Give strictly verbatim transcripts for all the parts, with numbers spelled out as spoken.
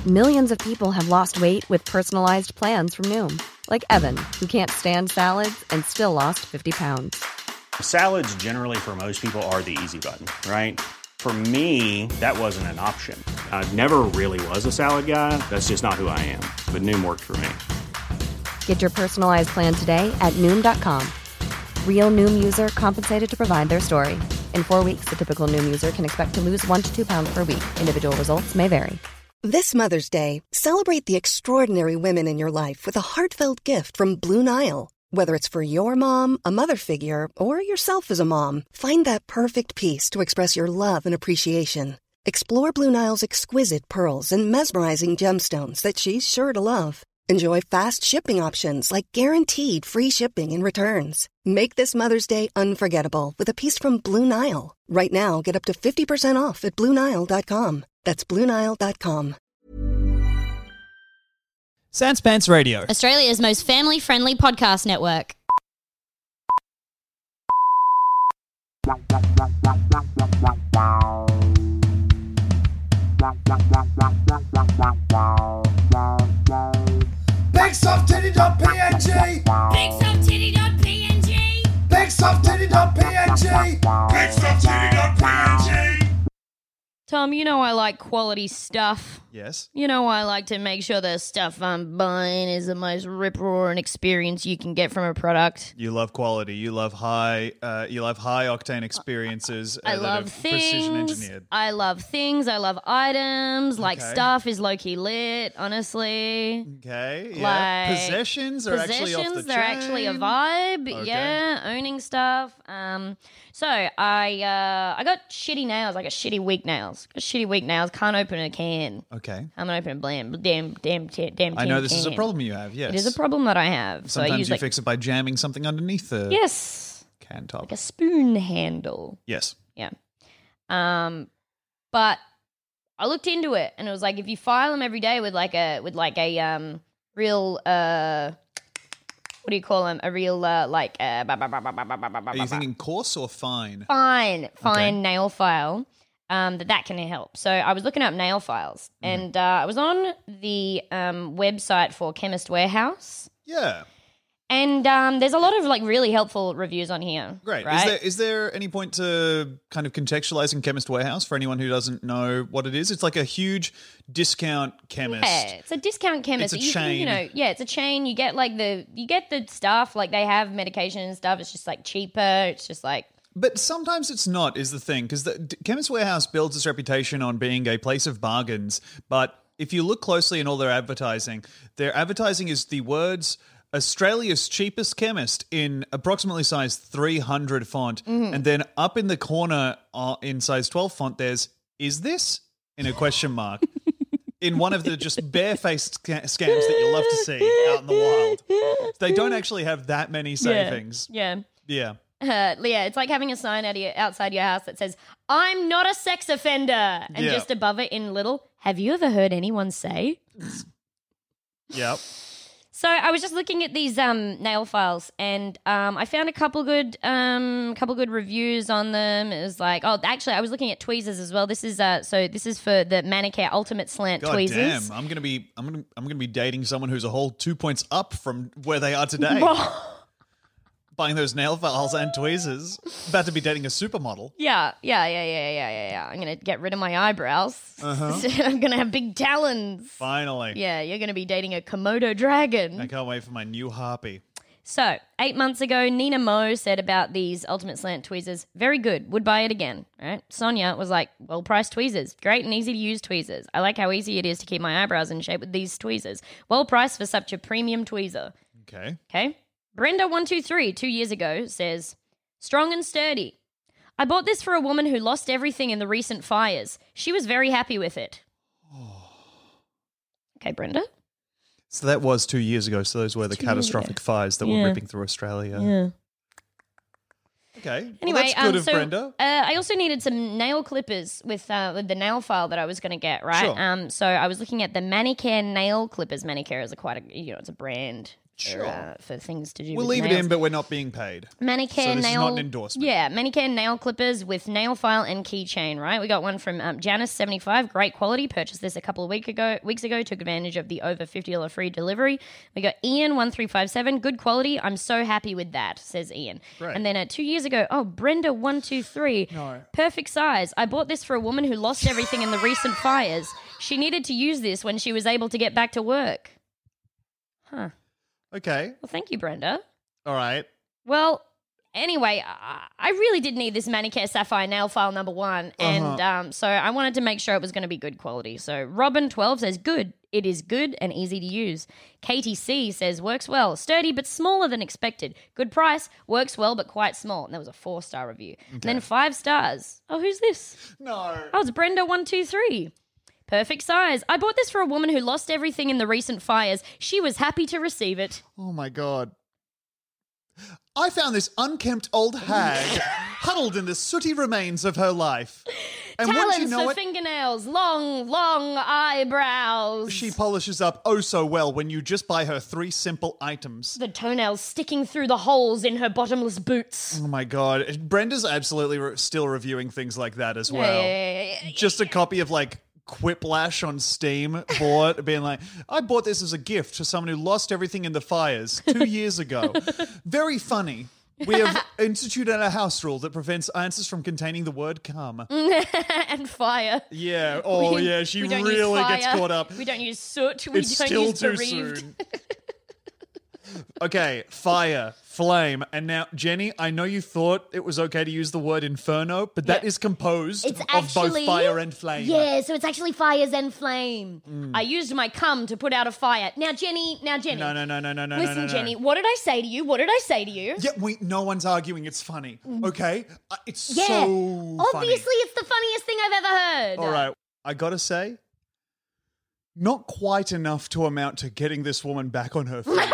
Millions of people have lost weight with personalized plans from Noom. Like Evan, who can't stand salads and still lost fifty pounds. Salads generally for most people are the easy button, right? For me, that wasn't an option. I never really was a salad guy. That's just not who I am. But Noom worked for me. Get your personalized plan today at Noom dot com. Real Noom user compensated to provide their story. In four weeks, the typical Noom user can expect to lose one to two pounds per week. Individual results may vary. This Mother's Day, celebrate the extraordinary women in your life with a heartfelt gift from Blue Nile. Whether it's for your mom, a mother figure, or yourself as a mom, find that perfect piece to express your love and appreciation. Explore Blue Nile's exquisite pearls and mesmerizing gemstones that she's sure to love. Enjoy fast shipping options like guaranteed free shipping and returns. Make this Mother's Day unforgettable with a piece from Blue Nile. Right now, get up to fifty percent off at Blue Nile dot com. That's Blue Nile dot com. Sans Pants Radio, Australia's most family-friendly podcast network. BigSoftTitty.png BigSoftTitty.png BigSoftTitty.png BigSoftTitty.png Tom, you know I like quality stuff. Yes. You know I like to make sure the stuff I'm buying is the most rip-roaring experience you can get from a product. You love quality. You love high. Uh, you love high octane experiences. Uh, I that love are things. precision engineered. I love things. I love items. Like Okay. stuff is low-key lit, honestly. Okay. Yeah. Like, possessions are actually off the Possessions, they're actually a chain. vibe. Okay. Yeah, owning stuff. Um, so I uh, I got shitty nails. I got shitty weak nails. Got shitty weak nails. Can't open a can. Okay. I'm gonna open a blam, damn, damn, damn, damn. I know tin this is a can. problem you have. Yes. It is a problem that I have. So I Sometimes use you like fix it by jamming something underneath the yes, can top. like a spoon handle. Yes. Yeah. Um, but I looked into it and it was like if you file them every day with like a with like a um real uh what do you call them? A real uh, like uh, ba- ba- ba- ba- ba- ba- ba- ba- Are you ba- thinking coarse or fine? fine fine Okay. nail file. Um, that that can help. So I was looking up nail files, Mm-hmm. and uh, I was on the um, website for Chemist Warehouse, Yeah. and um, there's a lot of like really helpful reviews on here. Great. right? Is there is there any point to kind of contextualizing Chemist Warehouse for anyone who doesn't know what it is? It's like a huge discount chemist. Yeah, it's a discount chemist. It's a You- chain. You know, yeah, it's a chain. You get like the you get the stuff like they have medication and stuff. It's just like cheaper. It's just like But sometimes it's not, is the thing, because the D- Chemist Warehouse builds its reputation on being a place of bargains. But if you look closely in all their advertising, their advertising is the words Australia's cheapest chemist in approximately size three hundred font. Mm-hmm. And then up in the corner uh, in size twelve font, there's, is this? In a question mark. In one of the just barefaced sca- scams that you love to see out in the wild. They don't actually have that many savings. yeah. Yeah. Uh, yeah, it's like having a sign out of your, outside your house that says, I'm not a sex offender. And Yeah. just above it in little, have you ever heard anyone say? Yep. So I was just looking at these um, nail files, and um, I found a couple good, um, couple good reviews on them. It was like, oh, actually, I was looking at tweezers as well. This is uh, so this is for the Manicare Ultimate Slant God tweezers. damn! I'm gonna be I'm gonna I'm gonna be dating someone who's a whole two points up from where they are today. Buying those nail files and tweezers. About to be dating a supermodel. Yeah, yeah, yeah, yeah, yeah, yeah, yeah. I'm gonna get rid of my eyebrows. Uh-huh. I'm gonna have big talons. Finally. Yeah, you're gonna be dating a Komodo dragon. I can't wait for my new harpy. So, eight months ago, Nina Mo said about these Ultimate Slant tweezers, very good, would buy it again. All right. Sonia was like, well-priced tweezers, great and easy to use tweezers. I like how easy it is to keep my eyebrows in shape with these tweezers. Well-priced for such a premium tweezer. Okay. Okay. Brenda one two three, two years ago, says, strong and sturdy. I bought this for a woman who lost everything in the recent fires. She was very happy with it. Okay, Brenda? So that was two years ago. So those were the Two years catastrophic ago. fires that Yeah. were ripping through Australia. Yeah. Okay. Anyway, well, that's good um, of so Brenda. Uh, I also needed some nail clippers with uh, with the nail file that I was going to get, right? Sure. Um, so I was looking at the Manicare nail clippers. Manicare is a quite a you know it's a brand for, Sure. uh, for things to do We'll with leave it nails. in, but we're not being paid. Manicure So this is nail. not an endorsement. Yeah, manicure nail clippers with nail file and keychain. Right, we got one from um, Janice seventy five. Great quality. Purchased this a couple of week ago. Weeks ago, took advantage of the over fifty dollar free delivery. We got Ian one three five seven. Good quality. I'm so happy with that. Says Ian. Great. And then uh, two years ago, oh Brenda one two three. No. Perfect size. I bought this for a woman who lost everything in the recent fires. She needed to use this when she was able to get back to work. Huh. Okay. Well, thank you, Brenda. All right. Well, anyway, I, I really did need this Manicare Sapphire nail file number one, and Uh-huh. um, so I wanted to make sure it was going to be good quality. So Robin twelve says, good. It is good and easy to use. Katie C says, works well. Sturdy but smaller than expected. Good price. Works well but quite small. And that was a four-star review. And then five stars. Oh, who's this? No. Oh, it's Brenda one two three. Perfect size. I bought this for a woman who lost everything in the recent fires. She was happy to receive it. Oh my God. I found this unkempt old hag huddled in the sooty remains of her life. And wouldn't Talons you know for it, fingernails, long, long eyebrows. she polishes up oh so well when you just buy her three simple items. The toenails sticking through the holes in her bottomless boots. Oh my God. Brenda's absolutely re- still reviewing things like that as well. Yeah, yeah, yeah, yeah. Just a copy of like Quiplash on Steam bought, being like, I bought this as a gift to someone who lost everything in the fires two years ago. Very funny. We have instituted a house rule that prevents answers from containing the word come. And fire. Yeah. Oh, We- yeah. She we don't use really gets fire. caught up. We don't use soot. We It's don't still use too bereaved. soon. Okay, fire, flame, and now Jenny, I know you thought it was okay to use the word inferno, but that Yeah. is composed It's of actually both fire and flame. Yeah, so it's actually fires and flame. Mm. I used my cum to put out a fire. Now, Jenny. Now, Jenny. No, no, no, no, no, no. Listen, no, no, no. Jenny. What did I say to you? What did I say to you? Yeah, we. No one's arguing. It's funny. Okay, uh, it's Yeah. so Obviously, funny. it's the funniest thing I've ever heard. All right, I gotta say, not quite enough to amount to getting this woman back on her feet.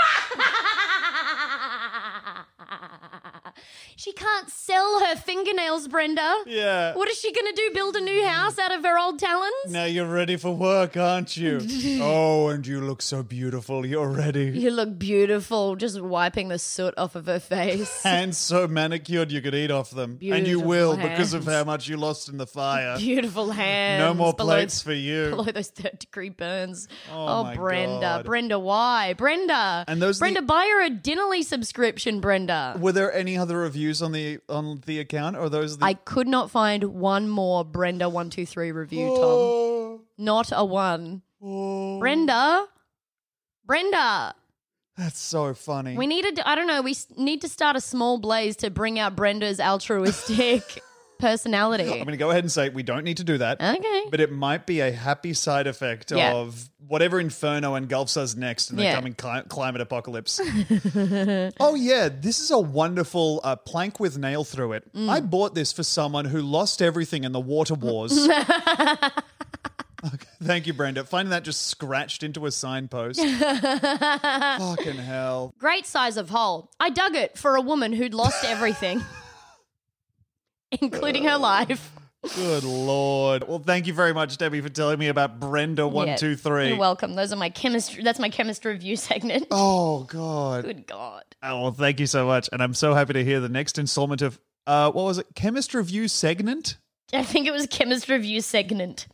She can't sell her fingernails, Brenda. Yeah. What is she going to do? Build a new house out of her old talons? Now you're ready for work, aren't you? Oh, and you look so beautiful. You're ready. You look beautiful, just wiping the soot off of her face. Hands so manicured you could eat off them. and you Beautiful will because of hands. how much you lost in the fire. Beautiful hands. No more below- plates for you. Below those third degree burns. Oh, Oh, my Brenda. God. Brenda, why? Brenda. And those are Brenda, the- buy her a Dinnerly subscription, Brenda. Were there any other reviews on the on the account, or are those the? I could not find one more Brenda one two three review, Tom. Oh, Not a one. oh. Brenda. Brenda. That's so funny. We needed, I don't know, we s- need to start a small blaze to bring out Brenda's altruistic personality. I'm going to go ahead and say we don't need to do that. Okay. But it might be a happy side effect Yeah. of whatever Inferno engulfs us next in the Yeah. coming cli- climate apocalypse. Oh, yeah. This is a wonderful uh, plank with nail through it. Mm. I bought this for someone who lost everything in the water wars. Okay, thank you, Brenda. Finding that just scratched into a signpost. Fucking hell. Great size of hole. I dug it for a woman who'd lost everything, including her life. Good Lord. Well, thank you very much, Debbie, for telling me about Brenda one Yeah, two three. You're welcome. Those are my chemistry. That's my chemistry review segment. Oh, God. Good God. Oh, well, thank you so much. And I'm so happy to hear the next installment of, uh, what was it? Chemist Review Segment? I think it was chemistry review segment.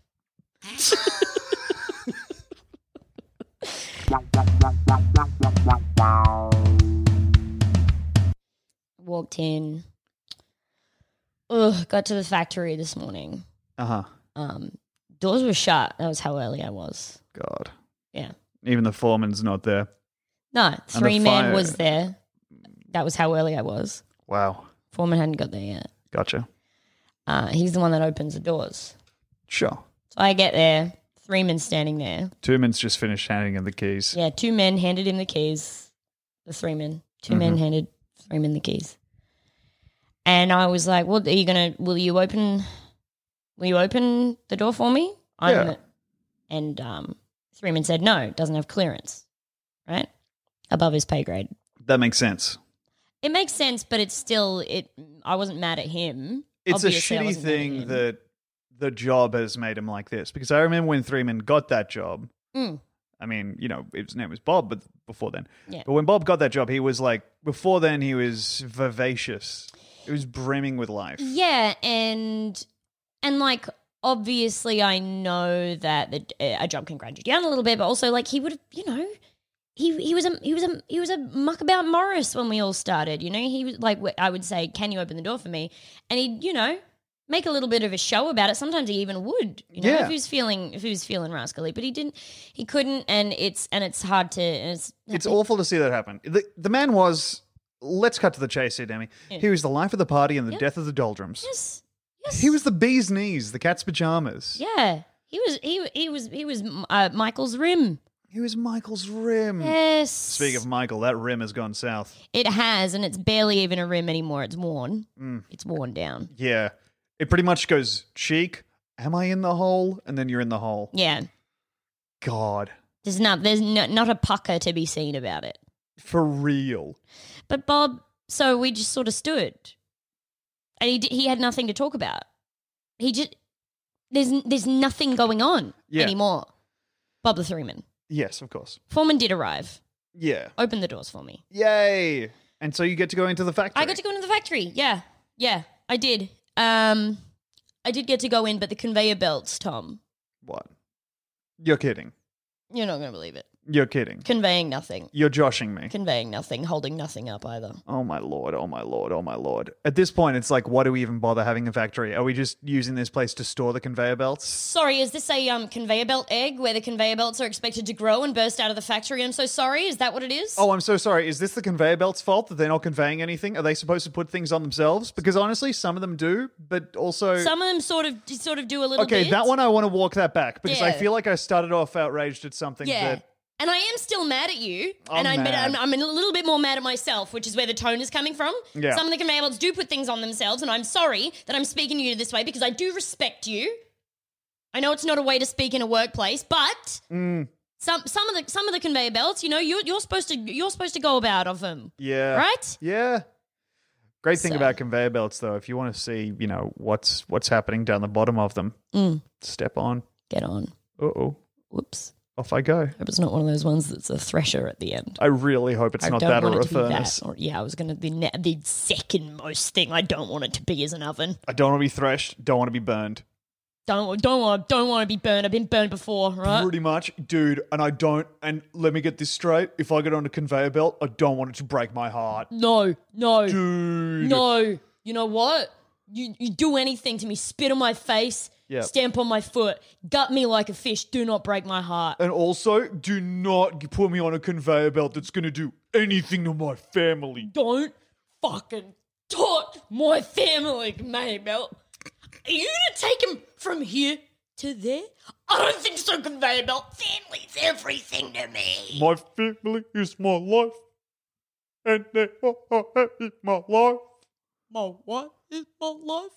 Walked in. Ugh, got to the factory this morning. Uh-huh. Um, doors were shut. That was how early I was. God. Yeah. Even the foreman's not there. No, three the men fire- was there. That was how early I was. Wow. Foreman hadn't got there yet. Gotcha. Uh, he's the one that opens the doors. Sure. So I get there, three men standing there. Two men's just finished handing him the keys. Yeah, two men handed him the keys. The three men. 2 men Mm-hmm. handed three men the keys. And I was like, "Well, are you gonna? Will you open? Will you open the door for me?" I'm Yeah. the- and um, three men said, "No, it doesn't have clearance. Right, above his pay grade." That makes sense. It makes sense, but it's still it. I wasn't mad at him. It's Obviously, I a shitty wasn't mad at thing him. that the job has made him like this. Because I remember when Threeman got that job, Mm. I mean, you know, his name was Bob, but before then. Yeah. But when Bob got that job, he was like, before then, he was vivacious. It was brimming with life. Yeah, and and like obviously, I know that the, a job can grind you down a little bit, but also like he would have, you know, he he was a he was a he was a muckabout Morris when we all started. You know, he was like, I would say, "Can you open the door for me?" And he'd, you know, make a little bit of a show about it. Sometimes he even would, you know, Yeah. if he was feeling if he was feeling rascally, but he didn't. He couldn't, and it's and it's hard to. And it's It's awful to see that happen. The, the man was, let's cut to the chase here, Demi. Yeah. He was the life of the party and the Yeah. death of the doldrums. yes, yes. He was the bee's knees, the cat's pajamas. yeah. He was he he was he was uh, Michael's rim. He was Michael's rim. Yes. Speaking of Michael, that rim has gone south. It has, and it's barely even a rim anymore. It's worn. Mm. It's worn down. Yeah. It pretty much goes, cheek, am I in the hole? And then you're in the hole. Yeah. God. There's not there's no, not a pucker to be seen about it. For real. But Bob, so we just sort of stood, and he d- he had nothing to talk about. He just there's there's nothing going on Yeah. anymore. Bob the Three-Man. Yes, of course. Foreman did arrive. Yeah. Opened the doors for me. Yay. And so you get to go into the factory. I got to go into the factory. Yeah, yeah, I did. Um, I did get to go in, but the conveyor belts, Tom. What? You're kidding. You're not going to believe it. You're kidding. Conveying nothing. You're joshing me. Conveying nothing. Holding nothing up either. Oh my lord, oh my lord, oh my lord. At this point, it's like, why do we even bother having a factory? Are we just using this place to store the conveyor belts? Sorry, is this a um conveyor belt egg where the conveyor belts are expected to grow and burst out of the factory? I'm so sorry. Is that what it is? Oh, I'm so sorry. Is this the conveyor belt's fault that they're not conveying anything? Are they supposed to put things on themselves? Because honestly, some of them do, but also... Some of them sort of sort of do a little Okay, bit. that one I want to walk that back because I Yeah. feel like I started off outraged at something Yeah. that... And I am still mad at you, I'm and I admit mad. I'm, I'm a little bit more mad at myself, which is where the tone is coming from. Yeah. Some of the conveyor belts do put things on themselves, and I'm sorry that I'm speaking to you this way because I do respect you. I know it's not a way to speak in a workplace, but Mm, some some of the some of the conveyor belts, you know, you're you're supposed to you're supposed to go about of them, yeah. right? Yeah. Great thing So- about conveyor belts, though, if you want to see, you know, what's what's happening down the bottom of them, Mm. step on. Get on. Uh-oh. Whoops. Off I go. Hope it's not one of those ones that's a thresher at the end. I really hope it's I not don't that want or it a to be furnace. that. Or, yeah, I was going to the ne- the second most thing I don't want it to be is an oven. I don't want to be threshed. Don't want to be burned. Don't don't want don't want to be burned. I've been burned before, right? Pretty much, dude. And I don't. And let me get this straight. If I get on a conveyor belt, I don't want it to break my heart, No, no, dude. no. You know what? You you do anything to me, spit on my face, Yep. stamp on my foot, gut me like a fish. Do not break my heart. And also, do not put me on a conveyor belt that's going to do anything to my family. Don't fucking touch my family, conveyor belt. Are you gonna take him from here to there? I don't think so, conveyor belt. Family's everything to me. My family is my life, and they are in my life. My what is my life?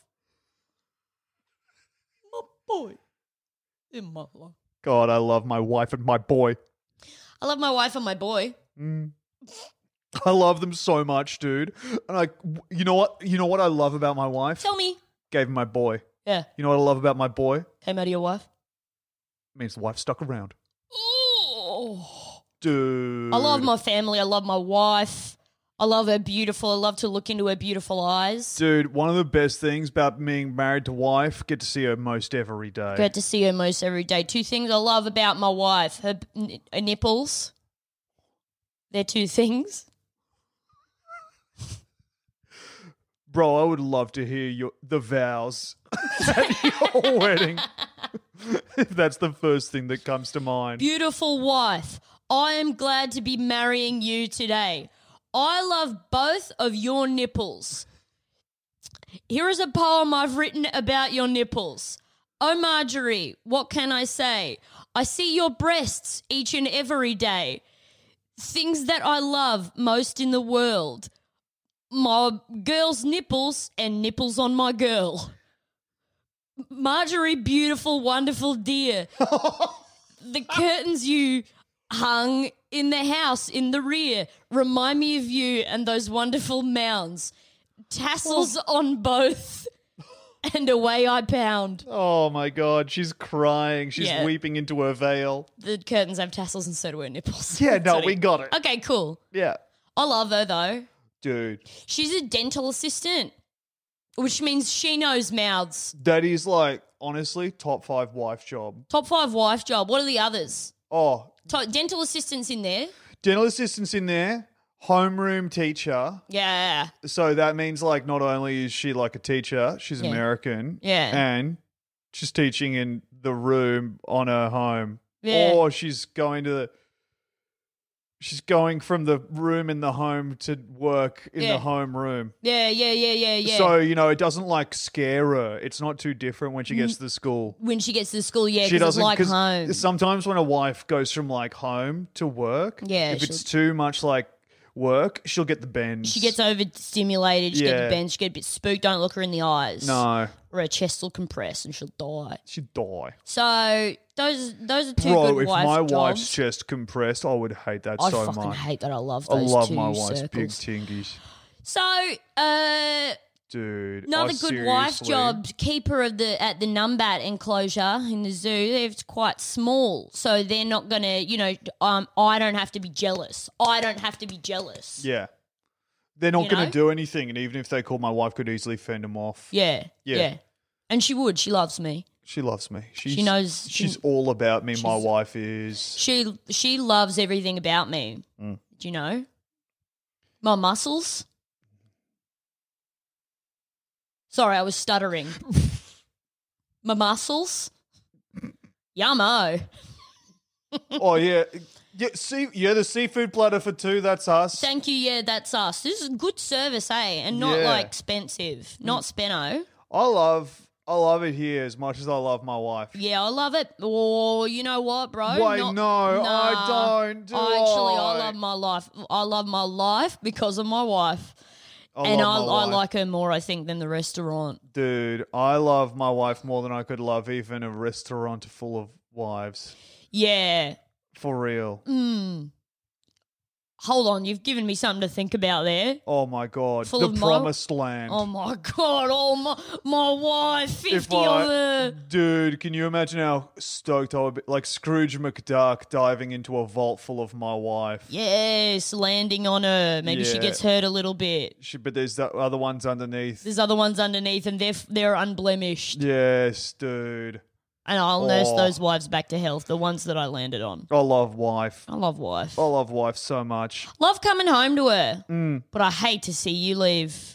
My boy in my life. God, I love my wife and my boy. I love my wife and my boy. I love them so much, dude. And I, you know what? You know what I love about my wife? Tell me. Gave him my boy. Yeah. You know what I love about my boy? Came out of your wife? Means the wife stuck around. Oh. Dude. I love my family. I love my wife. I love her beautiful. I love to look into her beautiful eyes. Dude, one of the best things about being married to wife, get to see her most every day. Get to see her most every day. Two things I love about my wife. Her, n- her nipples. They're two things. Bro, I would love to hear your the vows at your wedding. If that's the first thing that comes to mind. Beautiful wife, I am glad to be marrying you today. I love both of your nipples. Here is a poem I've written about your nipples. Oh, Marjorie, what can I say? I see your breasts each and every day. Things that I love most in the world. My girl's nipples and nipples on my girl. Marjorie, beautiful, wonderful dear. The curtains you hung in the house in the rear remind me of you and those wonderful mounds. Tassels on both. and away I pound. Oh my God, she's crying. She's Yeah. weeping into her veil. The curtains have tassels and so do her nipples. Yeah, no, Sorry. we got it. Okay, cool. Yeah. I love her though. Dude, She's a dental assistant, which means she knows mouths. that is like, honestly, top five wife job. Top five wife job. What are the others? Oh, To- dental assistants in there. dental assistants in there, homeroom teacher. Yeah. So that means like not only is she like a teacher, she's Yeah. American. Yeah. And she's teaching in the room on her home. Yeah. Or she's going to the she's going from the room in the home to work in Yeah. the home room. Yeah, yeah, yeah, yeah, yeah. So, you know, it doesn't like scare her. It's not too different when she gets to the school. when she gets to the school, yeah, She because it's doesn't like 'cause home. sometimes when a wife goes from like home to work, Yeah, if it's she'll- too much like work, she'll get the bends. She gets overstimulated, she Yeah. gets the bench, she get a bit spooked, don't look her in the eyes. No, Or her chest will compress and she'll die. she'd die. So those those are two Bro, good if wife my jobs. wife's chest compressed, I would hate that I so fucking much. hate that. I love I those love two my wife's circles. big tingies. So, uh, Dude, another I good wife seriously- job, keeper of the at the Numbat enclosure in the zoo. It's quite small, so they're not gonna, you know, um, I don't have to be jealous. I don't have to be jealous. Yeah. They're not You going know? to do anything, and even if they call, my wife could easily fend them off. Yeah, Yeah. yeah, and she would. She loves me. She loves me. She's, She knows- she- She's all about me. My she's- wife is. She she loves everything about me. Mm. Do you know? My muscles. Sorry, I was stuttering. My muscles. Yummo. Oh yeah, yeah. See, yeah, the seafood platter for two. That's us. Thank you. Yeah, that's us. This is good service, eh? And not Yeah. like expensive. Not Spenno. I love, I love it here as much as I love my wife. Yeah, I love it. Oh, you know what, bro? Wait, no, I don't, do I actually, I I? love my life. I love my life because of my wife. I and I, love my I wife. like her more, I think, than the restaurant. Dude, I love my wife more than I could love even a restaurant full of wives. Yeah. For real. Mm. Hold on, you've given me something to think about there. Oh my god, Full the of mo- promised land. Oh my god! Oh my, my wife, fifty If of I- her. Dude, can you imagine how stoked I would be? Like Scrooge McDuck diving into a vault full of my wife. Yes, landing on her. Maybe she Yeah. gets hurt a little bit. She, but there's the other ones underneath. There's other ones underneath, and they're they're unblemished. Yes, dude. And I'll nurse Oh. those wives back to health. The ones that I landed on. I love wife. I love wife. I love wife so much. Love coming home to her, Mm. but I hate to see you leave.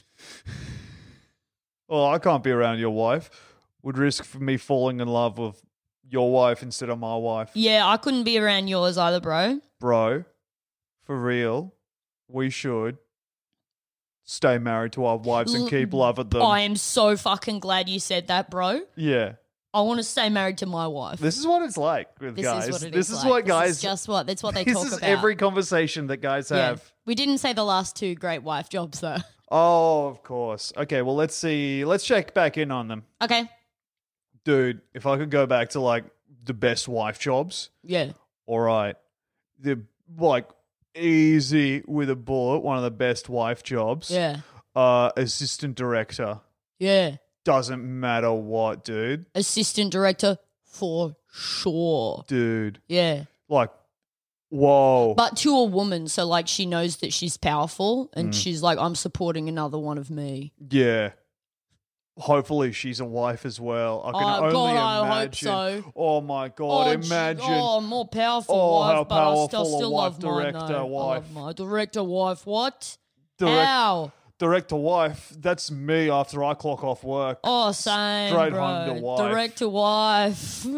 Oh, I can't be around your wife. Would risk for me falling in love with your wife instead of my wife. Yeah, I couldn't be around yours either, bro. Bro, for real, we should stay married to our wives and L- keep loving them. I am so fucking glad you said that, bro. Yeah. I want to stay married to my wife. This is what it's like with This guys. is what it this is is like. what guys. This is just what that's what they this talk is about. every conversation that guys Yeah. have. We didn't say the last two great wife jobs though. Oh, of course. Okay, well, let's see. Let's check back in on them. Okay. Dude, if I could go back to like the best wife jobs, Yeah. all right. The like easy with a bullet, one of the best wife jobs. Yeah. Uh, assistant director. Yeah. Doesn't matter what, dude. Assistant director for sure. Dude. Yeah. Like, whoa. But to a woman, so like she knows that she's powerful and Mm. she's like, I'm supporting another one of me. Yeah. Hopefully she's a wife as well. I can Oh, only God, I hope imagine. so. Oh my god, gee- imagine. Oh, more powerful Oh, wife, how but I still, powerful a still wife, love mine, director though. I wife. love my director wife. What? Direct- How? Director wife, that's me after I clock off work. Oh, same, Straight bro. home to wife. Direct to wife.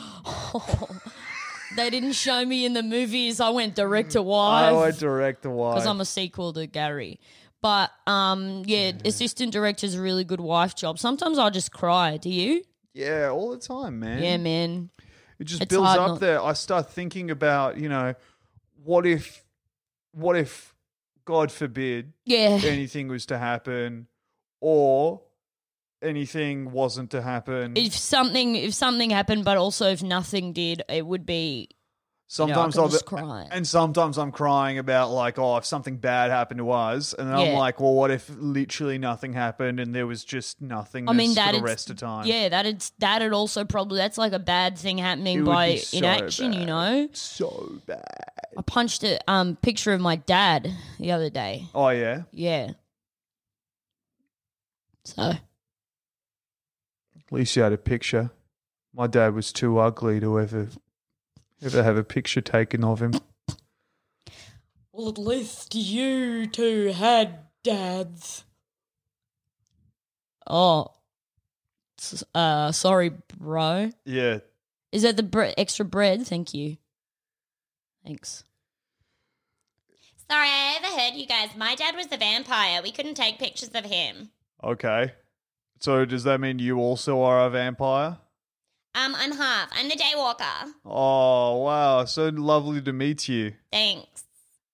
They didn't show me in the movies. I went direct to wife. I would direct a wife. Because I'm a sequel to Gary. But um, yeah, assistant director's a really good wife job. Sometimes I just cry. Do you? yeah, all the time, man. Yeah, man. It just It's builds hard up not- there. I start thinking about, you know, what if, what if, God forbid, Yeah. anything was to happen, or anything wasn't to happen. If something if something happened, but also if nothing did, it would be Sometimes can I'll just be, cry. and sometimes I'm crying about like, oh, if something bad happened to us, and then I'm Yeah. like, well, what if literally nothing happened and there was just nothing I mean, for the that rest of time? Yeah, that'd that'd also probably that's like a bad thing It happening would by be so inaction. You bad. know, So bad. I punched a um picture of my dad the other day. Oh yeah. Yeah. So At least you had a picture. My dad was too ugly to ever, ever have a picture taken of him. well, at least you two had dads. Oh, S- uh, sorry, bro. Yeah. Is that the bre- extra bread? Thank you. Thanks. Sorry, I overheard you guys. My dad was the vampire. We couldn't take pictures of him. Okay. So does that mean you also are a vampire? Um, I'm half. I'm the daywalker. Oh, wow. So lovely to meet you. Thanks.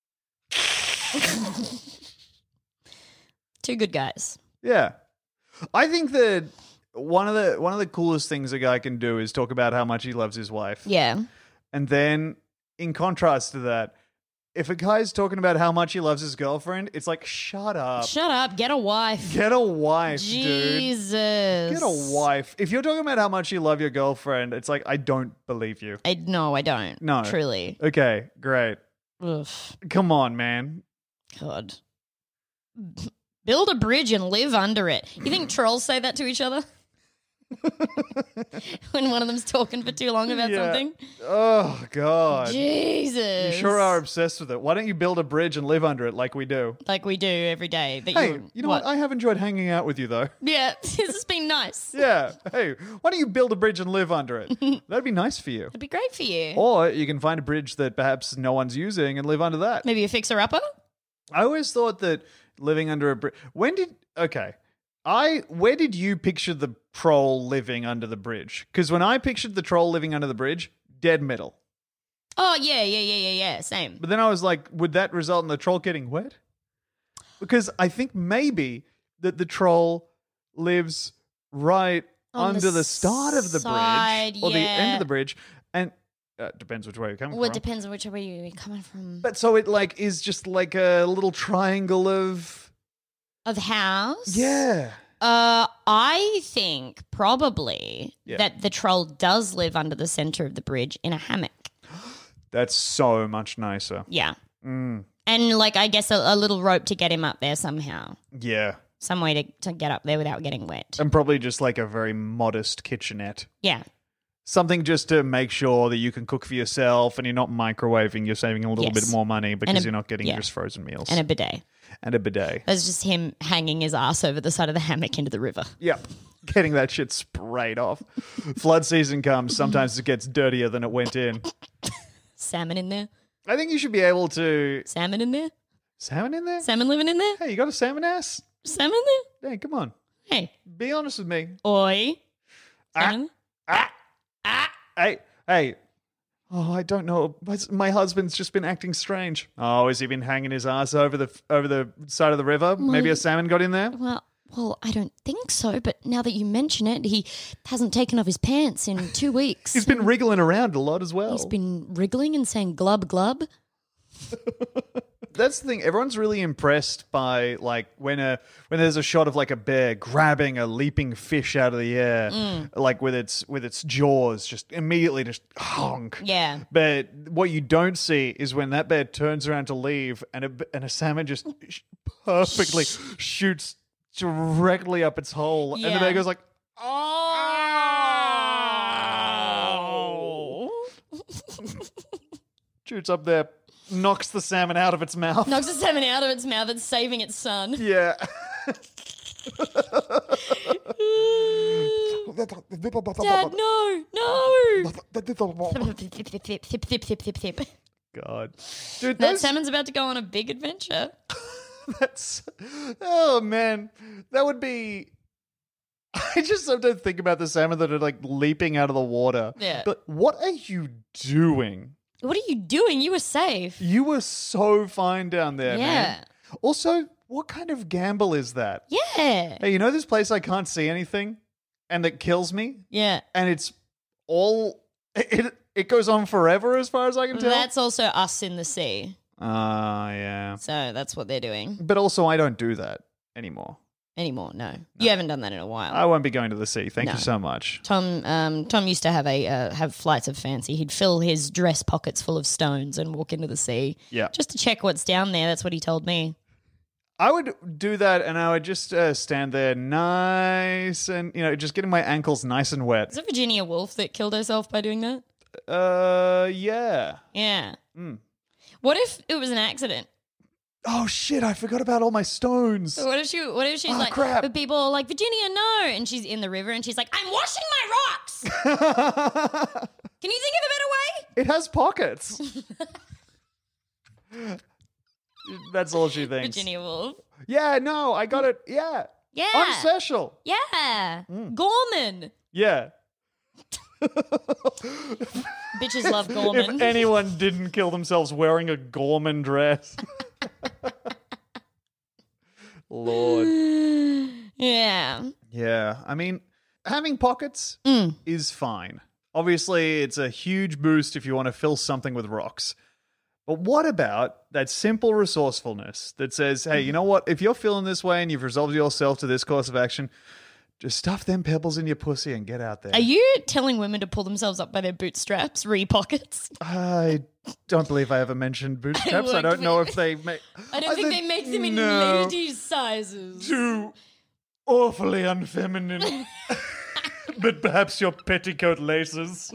Two good guys. Yeah. I think that one of the one of the coolest things a guy can do is talk about how much he loves his wife. Yeah. And then in contrast to that, if a guy's talking about how much he loves his girlfriend, it's like, shut up. Shut up. Get a wife. Get a wife, dude. Jesus. Get a wife. If you're talking about how much you love your girlfriend, it's like, I don't believe you. I, no, I don't. No. Truly. Okay, great. Ugh. Come on, man. God. Build a bridge and live under it. You think trolls say that to each other? When one of them's talking for too long about Yeah. something? Oh, God. Jesus. You sure are obsessed with it. Why don't you build a bridge and live under it like we do? Like we do every day. But Hey, you, you know what? I have enjoyed hanging out with you, though. Yeah, this has been nice. Yeah. Hey, why don't you build a bridge and live under it? That'd be nice for you. It'd be great for you. Or you can find a bridge that perhaps no one's using and live under that. Maybe a fixer-upper? I always thought that living under a bridge. When did. Okay. I where did you picture the troll living under the bridge? Because when I pictured the troll living under the bridge, dead middle. Oh, yeah, yeah, yeah, yeah, yeah. Same. But then I was like, would that result in the troll getting wet? Because I think maybe that the troll lives right On the under the start of the side, bridge or the end yeah. of the bridge, and uh, depends which way you're coming Well, it from. depends on which way you're coming from. But so it like is just like a little triangle of Of house? yeah. Uh, I think probably Yeah. that the troll does live under the center of the bridge in a hammock. That's so much nicer. Yeah. Mm, And, like, I guess a, a little rope to get him up there somehow. yeah. Some way to, to get up there without getting wet. And probably just like a very modest kitchenette. Yeah. Something just to make sure that you can cook for yourself and you're not microwaving. You're saving a little Yes. bit more money because a- you're not getting yeah. just frozen meals. And a bidet. And a bidet. There's just him hanging his ass over the side of the hammock into the river. Yep. Getting that shit sprayed off. Flood season comes. Sometimes it gets dirtier than it went in. Salmon in there. I think you should be able to. Salmon in there. Salmon in there? Salmon living in there. Hey, you got a salmon ass? Salmon there. Hey, come on. Hey. Be honest with me. Oi. Salmon. Ah, ah. Hey, hey. Oh, I don't know. My- My husband's just been acting strange. Oh, has he been hanging his ass over the over the side of the river? Maybe a salmon got in there. Well, well, I don't think so. But now that you mention it, he hasn't taken off his pants in two weeks. He's been wriggling around a lot as well. He's been wriggling and saying glub glub. That's the thing. Everyone's really impressed by like when a when there's a shot of like a bear grabbing a leaping fish out of the air, Mm. like with its with its jaws, just immediately just honk. Yeah. But what you don't see is when that bear turns around to leave, and a and a salmon just sh- perfectly shoots directly up its hole, and the Yeah. bear goes like, Oh. shoots up there, knocks the salmon out of its mouth. Knocks the salmon out of its mouth and saving its son. Yeah. Dad, no, no. Thip, thip, thip, thip, thip, thip. God, dude, That those, salmon's about to go on a big adventure. that's oh man, that would be. I just sometimes think about the salmon that are like leaping out of the water. Yeah. But what are you doing? What are you doing? You were safe. You were so fine down there, Yeah. man. Also, what kind of gamble is that? Yeah. Hey, you know this place I can't see anything, and that kills me, Yeah. and it's all It it goes on forever as far as I can tell. That's also us in the sea. Ah, yeah. So that's what they're doing. But also, I don't do that anymore. Anymore, no. You haven't done that in a while. I won't be going to the sea. Thank No. you so much. Tom um, Tom used to have a uh, have flights of fancy. He'd fill his dress pockets full of stones and walk into the sea. Yeah. Just to check what's down there. That's what he told me. I would do that, and I would just uh, stand there nice and, you know, just getting my ankles nice and wet. Is it Virginia Woolf that killed herself by doing that? Uh, yeah. Yeah. Mm. What if it was an accident? Oh, shit, I forgot about all my stones. So what if she? What if she's Oh, like, crap. but people are like, Virginia, no, and she's in the river and she's like, I'm washing my rocks. Can you think of a better way? It has pockets. That's all she thinks. Virginia Woolf. Yeah, no, I got it. Yeah. Yeah. I'm special. Yeah. Mm. Gorman. Yeah. Bitches love Gorman. If anyone didn't kill themselves wearing a Gorman dress. Lord. Yeah. Yeah, I mean, having pockets Mm. is fine. Obviously, it's a huge boost if you want to fill something with rocks. But what about that simple resourcefulness that says, hey, you know what? If you're feeling this way and you've resolved yourself to this course of action, just stuff them pebbles in your pussy and get out there. Are you telling women to pull themselves up by their bootstraps, re-pockets? I don't believe I ever mentioned bootstraps. I, worked don't know with- if they make... I don't think, they make them in no, ladies' sizes. Too awfully unfeminine. But perhaps your petticoat laces.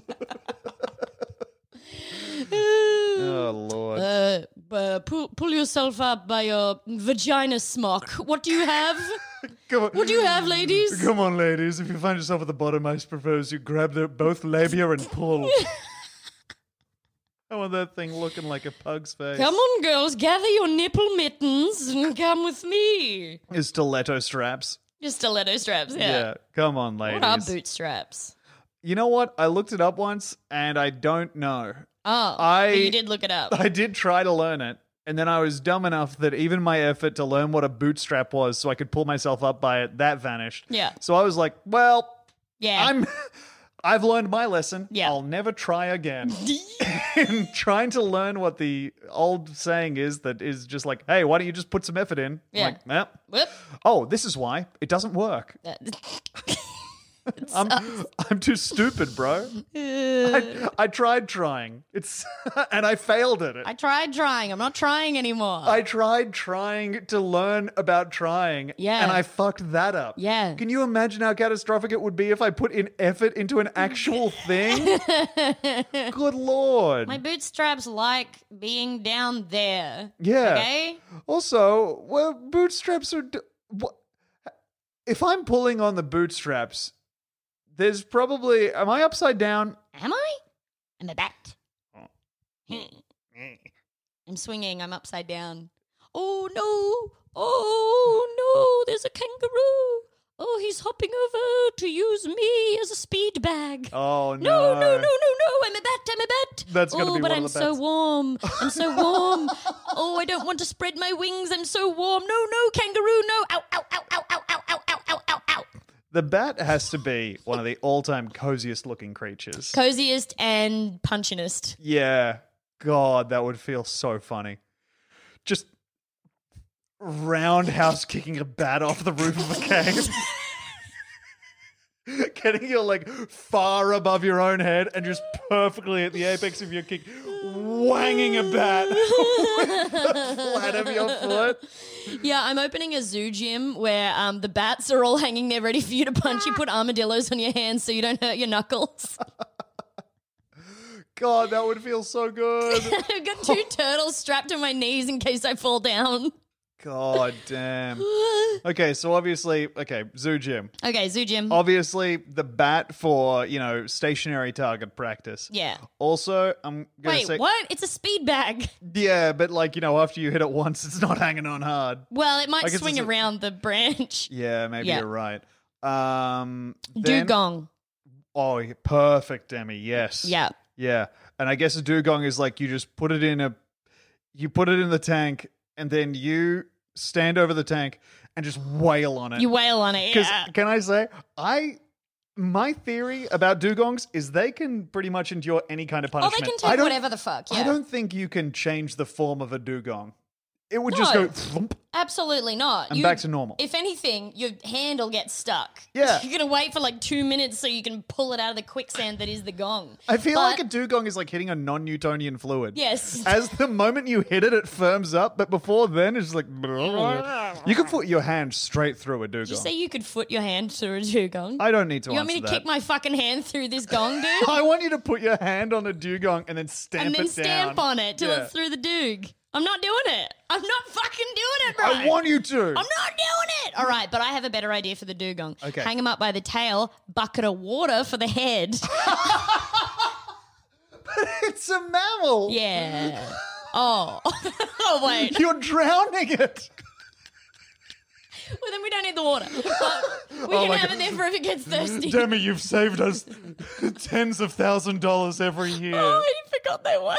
Oh, Lord. Uh, uh, pull, pull yourself up by your vagina smock. What do you have? Come on. What do you have, ladies? Come on, ladies. If you find yourself at the bottom, I propose you grab the, both labia and pull. I want that thing looking like a pug's face. Come on, girls, gather your nipple mittens and come with me. His stiletto straps. Your stiletto straps, yeah. Yeah. Come on, ladies. What are bootstraps? You know what? I looked it up once, and I don't know. Oh, I- but you did look it up. I did try to learn it, and then I was dumb enough that even my effort to learn what a bootstrap was so I could pull myself up by it, that vanished. Yeah. So I was like, well, Yeah. I'm I've learned my lesson. Yeah. I'll never try again. And trying to learn what the old saying is that is just like, hey, why don't you just put some effort in? I'm Yeah. Like, eh. Whoop. Oh, this is why. It doesn't work. That- I'm I'm too stupid, bro. I, I tried trying. It's and I failed at it. I tried trying. I'm not trying anymore. I tried trying to learn about trying, Yeah. and I fucked that up. Yeah. Can you imagine how catastrophic it would be if I put in effort into an actual thing? Good Lord. My bootstraps like being down there. Yeah. Okay? Also, well, bootstraps are... D- what? If I'm pulling on the bootstraps, there's probably... Am I upside down? Am I? I'm a bat. I'm swinging. I'm upside down. Oh, no. Oh, no. There's a kangaroo. Oh, he's hopping over to use me as a speed bag. Oh, No, no. no, no, no, no. I'm a bat. I'm a bat. That's gonna oh, be but one I'm of the so bats. warm. I'm so warm. Oh, I don't want to spread my wings. I'm so warm. No, no, kangaroo, no. Ow, ow, ow, ow, ow, ow, ow, ow, ow, ow, ow. The bat has to be one of the all-time coziest looking creatures. Coziest and punchinest. Yeah. God, that would feel so funny. Just roundhouse kicking a bat off the roof of a cave. Getting your leg far above your own head and just perfectly at the apex of your kick, wanging a bat with the flat of your foot. Yeah, I'm opening a zoo gym where um, the bats are all hanging there ready for you to punch. You put armadillos on your hands so you don't hurt your knuckles. God, that would feel so good. I've got two turtles strapped to my knees in case I fall down. God damn. Okay, so obviously, okay, zoo gym. Okay, zoo gym. Obviously, the bat for, you know, stationary target practice. Yeah. Also, I'm going to Wait, say... what? It's a speed bag. Yeah, but like, you know, after you hit it once, it's not hanging on hard. Well, it might I guess swing it's a- around the branch. Yeah, maybe Yeah. you're right. Um, then- Dugong. Oh, yeah, perfect, Demi. Yes. Yeah. Yeah. And I guess a dugong is like you just put it in a, you put it in the tank and then you stand over the tank and just wail on it. You wail on it. Because Yeah. can I say, I My theory about dugongs is they can pretty much endure any kind of Oh, punishment. they can I take don't- whatever the fuck. Yeah. I don't think you can change the form of a dugong. It would just No. go thump. Absolutely not. And You- back to normal. If anything, your hand will get stuck. Yeah. You're going to wait for like two minutes so you can pull it out of the quicksand that is the gong. I feel But- like a dugong is like hitting a non-Newtonian fluid. Yes. As the moment you hit it, it firms up, but before then, it's just like... You can put your hand straight through a dugong. Did you say you could foot your hand through a dugong? I don't need to You want answer me to that. kick my fucking hand through this gong, dude? I want you to put your hand on a dugong and then stamp and then it stamp down. on it till Yeah. it's through the dug. I'm not doing it. I'm not fucking doing it, bro. I want you to. I'm not doing it. All right, but I have a better idea for the dugong. Okay. Hang him up by the tail, bucket of water for the head. It's a mammal. Yeah. Oh. Oh, wait. You're drowning it. Well, then we don't need the water. But we Oh can my have God. it there for if it gets thirsty. Demi, you've saved us tens of thousand dollars every year. Oh, I forgot they were.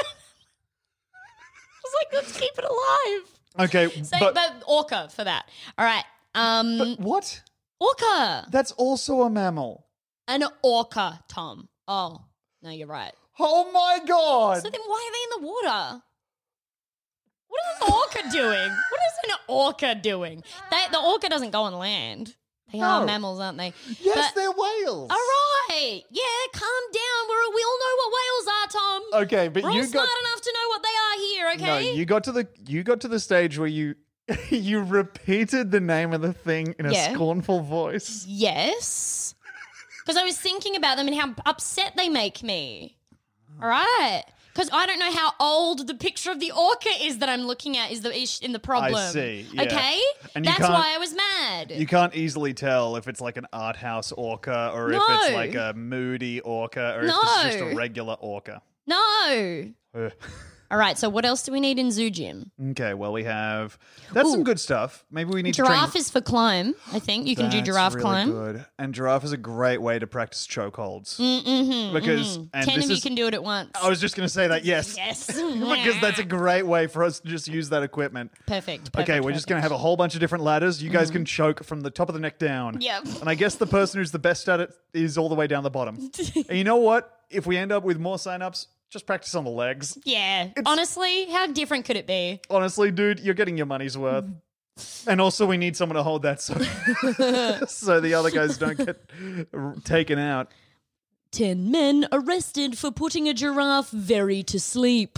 I was like, let's keep it alive. Okay, So, but, but, orca for that. All right. Um, but what? orca. That's also a mammal. An orca, Tom. Oh, no, you're right. Oh my god! So then why are they in the water? What is an orca doing? What is an orca doing? They, the orca doesn't go on land. They are No. mammals, aren't they? yes, But- they're whales. All right. Yeah, calm down. We're, we all know what whales are, Tom. Okay, but We're you all got smart enough to know what they are here, okay? no. You got to the you got to the stage where you you repeated the name of the thing in a Yeah. scornful voice. Yes. Because I was thinking about them and how upset they make me. All right. Because I don't know how old the picture of the orca is that I'm looking at is the is in the problem. I see, yeah. Okay? And you That's can't- why I was mad. You can't easily tell if it's like an art house orca or if No. it's like a moody orca or if No. it's just a regular orca. No. Ugh. All right. So what else do we need in Zoo Gym? Okay, well we have that's some Ooh. good stuff. Maybe we need Giraffe to train. is for climb. I think you can do That's giraffe really climb. Good. And giraffe is a great way to practice chokeholds. Mm-hmm, Because and Ten this of you is, can do it at once. I was just going to say that. Yes. Yes. Because that's a great way for us to just use that equipment. Perfect. Okay, perfect, we're just going to have a whole bunch of different ladders. You guys can choke from the top of the neck down. Yep. And I guess the person who's the best at it is all the way down the bottom. And you know what? If we end up with more signups, just practice on the legs. Yeah. Honestly, how different could it be? Honestly, dude, you're getting your money's worth. And also, we need someone to hold that so, so the other guys don't get r- taken out. Ten men arrested for putting a giraffe very to sleep.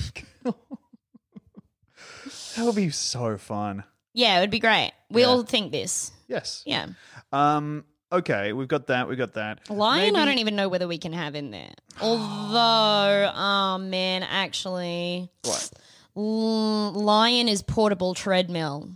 That would be so fun. Yeah, it would be great. We Yeah. all think this. Yes. Yeah. Um. Okay, we've got that. We've got that. Lion, I Maybe- don't even know whether we can have in there. Although, oh man, actually, What? L- lion is portable treadmill.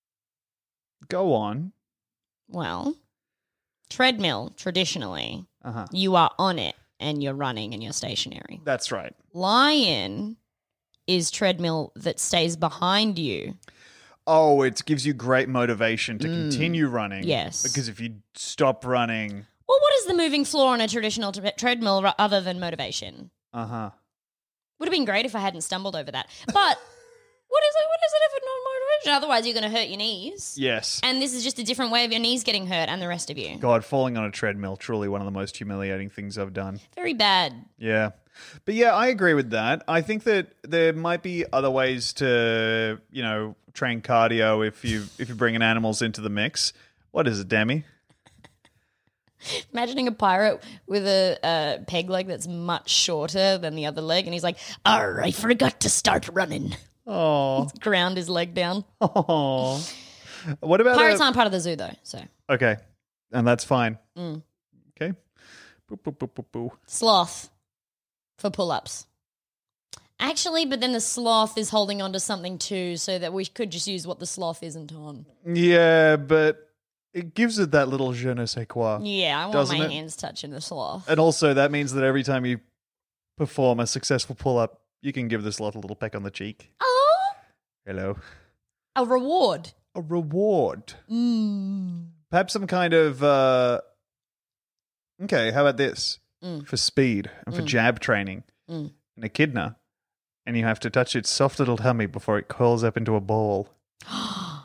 Go on. Well, treadmill, traditionally, Uh huh. you are on it and you're running and you're stationary. That's right. Lion is treadmill that stays behind you. Oh, it gives you great motivation to continue running. Mm. Yes. Because if you stop running, Well, what is the moving floor on a traditional tre- treadmill ru- other than motivation? uh huh. Would have been great if I hadn't stumbled over that. But what is it? What is it if it's not motivation? Otherwise, you're going to hurt your knees. Yes. And this is just a different way of your knees getting hurt and the rest of you. God, falling on a treadmill, truly one of the most humiliating things I've done. Very bad. Yeah. But yeah, I agree with that. I think that there might be other ways to, you know, train cardio if you if you're bringing animals into the mix. What is it, Demi? Imagining a pirate with a, a peg leg that's much shorter than the other leg, and he's like, "Arr, I forgot to start running." Oh. Ground his leg down. Oh. What about Pirates a- aren't part of the zoo, though, so. Okay. And that's fine. Mm. Okay. Boop, boop, boop, boop, boop. Sloth for pull-ups. Actually, but then the sloth is holding on to something too, so that we could just use what the sloth isn't on. Yeah, but it gives it that little je ne sais quoi. Yeah, I want Doesn't my it? hands touching the sloth. And also, that means that every time you perform a successful pull up, you can give the sloth a little peck on the cheek. Oh, Hello. a reward. A reward. Mm. Perhaps some kind of. Uh... Okay, how about this? Mm. For speed and for Mm. jab training. Mm. An echidna. And you have to touch its soft little tummy before it curls up into a ball.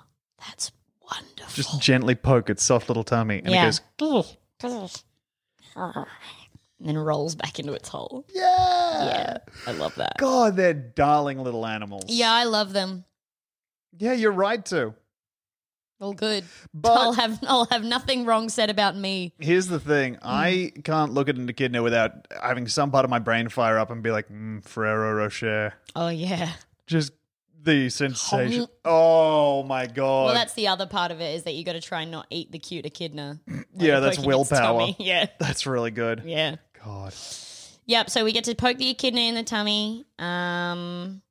That's wonderful. Just gently poke its soft little tummy. And Yeah. it goes. and then rolls back into its hole. Yeah. Yeah, I love that. God, they're darling little animals. Yeah, I love them. Yeah, you're right to. All good. But- I'll have I'll have nothing wrong said about me. Here's the thing. Mm. I can't look at an echidna without having some part of my brain fire up and be like, mm, Ferrero Rocher. Oh yeah. Just the sensation. Oh, my God. Well, that's the other part of it is that you got to try and not eat the cute echidna. Like yeah, that's poking its willpower. tummy. Yeah. That's really good. Yeah. God. Yep. So we get to poke the echidna in the tummy. Um,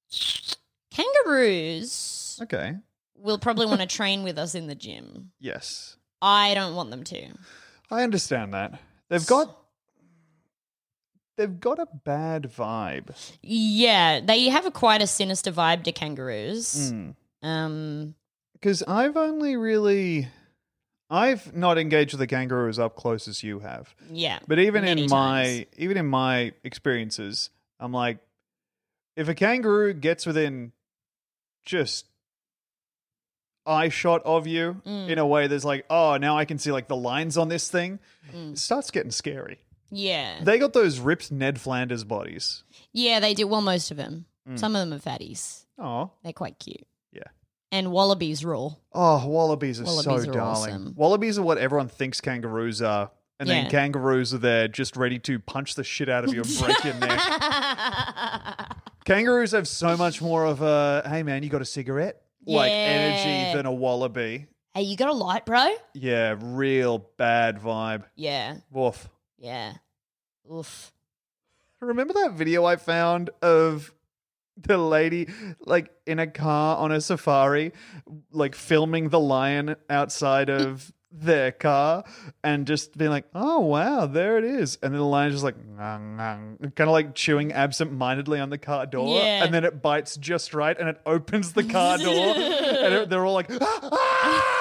kangaroos Okay. will probably want to train with us in the gym. Yes. I don't want them to. I understand that. They've got... They've got a bad vibe. Yeah, they have a quite a sinister vibe to kangaroos. Mm. Um, Because I've only really... I've not engaged with the kangaroos up close as you have. yeah. But even many in times. my even in my experiences, I'm like, if a kangaroo gets within just eye shot of you Mm. in a way that's like, oh, now I can see like the lines on this thing, Mm. it starts getting scary. Yeah. They got those ripped Ned Flanders bodies. Yeah, they do. Well, most of them. Mm. Some of them are fatties. Oh, They're quite cute. yeah. And wallabies rule. Oh, wallabies are Wallabies so are darling. awesome. Wallabies are what everyone thinks kangaroos are. And Yeah. then kangaroos are there just ready to punch the shit out of you and break your neck. Kangaroos have so much more of a, hey man, you got a cigarette? Like Yeah. energy than a wallaby. Hey, you got a light, bro? Yeah, real bad vibe. Yeah. Woof. Yeah. Oof. Remember that video I found of the lady like in a car on a safari, like filming the lion outside of their car and just being like, oh wow, there it is. And then the lion's just like kind of like chewing absent-mindedly on the car door. Yeah. And then it bites just right and it opens the car door and it- they're all like, ah!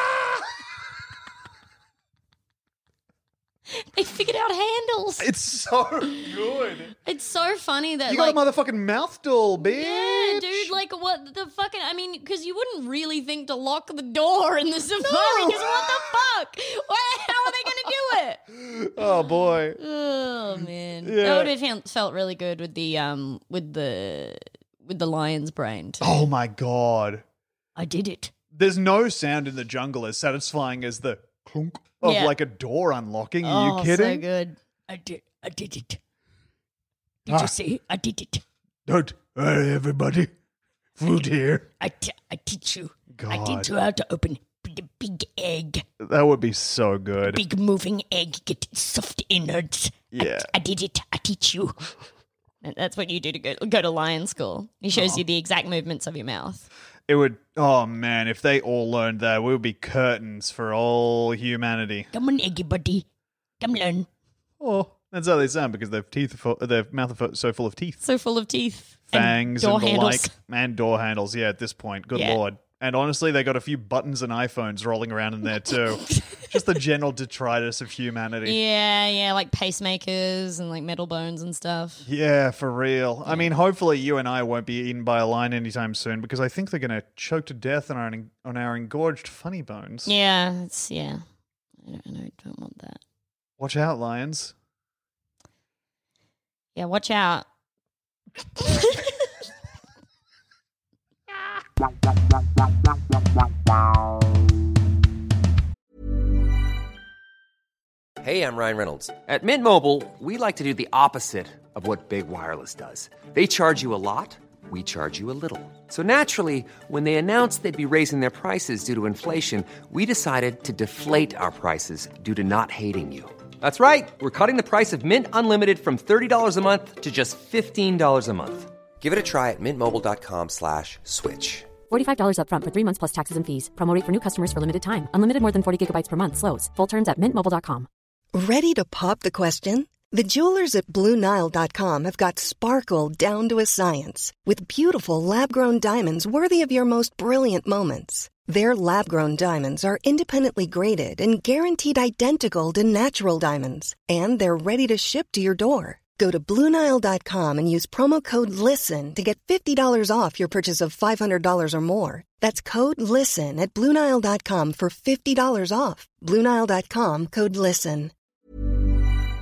They figured out handles. It's so good. It's so funny that You like got a motherfucking mouth doll, bitch. yeah, dude, like what the fucking I mean, because you wouldn't really think to lock the door in the safari because what the fuck? Why, how are they gonna do it? Oh boy. Oh man. Yeah. That would have felt- felt really good with the um with the with the lion's brain too. Oh my god. I did it. There's no sound in the jungle as satisfying as the clunk of Yeah. like a door unlocking. Are Oh, you kidding? so good. I did I did it. Did Ah. you see? I did it. Don't worry, everybody. Food here. I, t- I teach you. I God. teach you how to open the big egg. That would be so good. Big moving egg, get soft innards. I- Yeah. I, did it. I teach you. And that's what you do to go, go to lion school. He shows you the exact movements of your mouth. It would, oh man, if they all learned that, we would be curtains for all humanity. Come on, eggy buddy. Come learn. Oh, that's how they sound because their teeth, are full, their mouth are fu- so full of teeth. So full of teeth. Fangs and, and, door the handles. like. And door handles, yeah, at this point. Good Yeah. lord. And honestly, they got a few buttons and iPhones rolling around in there too. Just the general detritus of humanity. Yeah, yeah, like pacemakers and like metal bones and stuff. Yeah, for real. I mean, hopefully you and I won't be eaten by a lion anytime soon because I think they're going to choke to death on our on our engorged funny bones. Yeah, it's, yeah. I don't, I don't, don't want that. Watch out, lions. Yeah, watch out. Hey, I'm Ryan Reynolds. At Mint Mobile, we like to do the opposite of what Big Wireless does. They charge you a lot, we charge you a little. So naturally, when they announced they'd be raising their prices due to inflation, we decided to deflate our prices due to not hating you. That's right. We're cutting the price of Mint Unlimited from thirty dollars a month to just fifteen dollars a month. Give it a try at mintmobile.com slash switch. forty-five dollars up front for three months plus taxes and fees. Promo rate for new customers for limited time. Unlimited more than forty gigabytes per month. Slows full terms at mint mobile dot com. Ready to pop the question? The jewelers at Blue Nile dot com have got sparkle down to a science with beautiful lab-grown diamonds worthy of your most brilliant moments. Their lab-grown diamonds are independently graded and guaranteed identical to natural diamonds, and they're ready to ship to your door. Go to Blue Nile dot com and use promo code LISTEN to get fifty dollars off your purchase of five hundred dollars or more. That's code LISTEN at Blue Nile dot com for fifty dollars off. Blue Nile dot com, code LISTEN.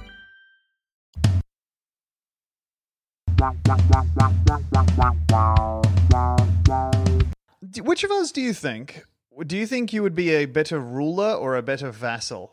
Do- Which of us do you think? Do you think you would be a better ruler or a better vassal?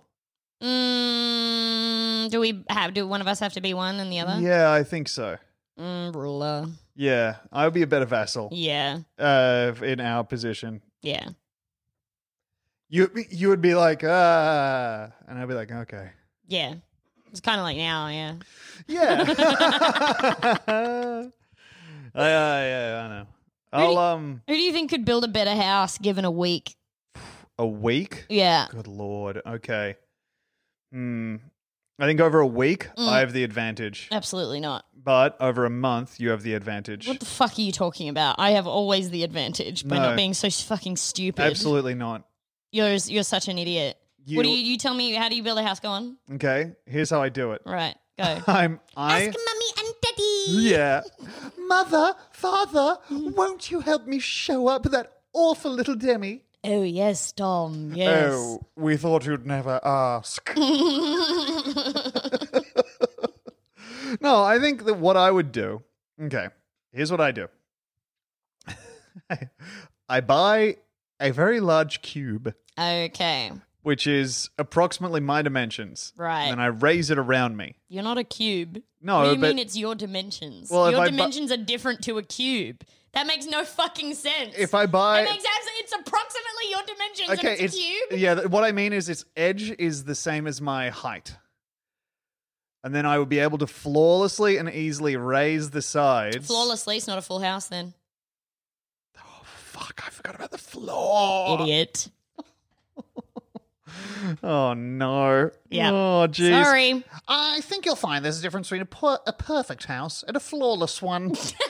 Mm, do we have? Do one of us have to be one and the other? Yeah, I think so. Mm, ruler. Yeah, I would be a better vassal. Yeah. Uh, in our position, Yeah. you you would be like ah, and I'd be like okay. Yeah. It's kind of like now. Yeah. Yeah. uh, yeah, I know. I'll um Who do you think could build a better house given a week? a week. Yeah. Good lord. Okay. Hmm. I think over a week Mm. I have the advantage, Absolutely not. but over a month you have the advantage. What the fuck are you talking about? I have always the advantage by No. not being so fucking stupid. Absolutely not. You're you're such an idiot. You- What do you you tell me? How do you build a house? Go on. Okay. Here's how I do it. Right. Go. I'm I. Ask mummy and daddy. Yeah. Mother, father, won't you help me show up that awful little Demi? Oh yes, Tom. Yes. Oh, we thought you'd never ask. No, I think that what I would do. Okay, here's what I do. I buy a very large cube, Okay. which is approximately my dimensions. Right. And I raise it around me. You're not a cube. No, what do you but- mean it's your dimensions? Well, if your I bu- dimensions are different to a cube. That makes no fucking sense. If I buy- It makes absolutely, it's approximately your dimensions Okay, and it's, a cube. yeah. th- What I mean is, its edge is the same as my height, and then I would be able to flawlessly and easily raise the sides. Flawlessly, it's not a full house then. Oh fuck! I forgot about the floor. Idiot. Oh no. Yeah. Oh jeez. Sorry. I think you'll find there's a difference between a, per- a perfect house and a flawless one.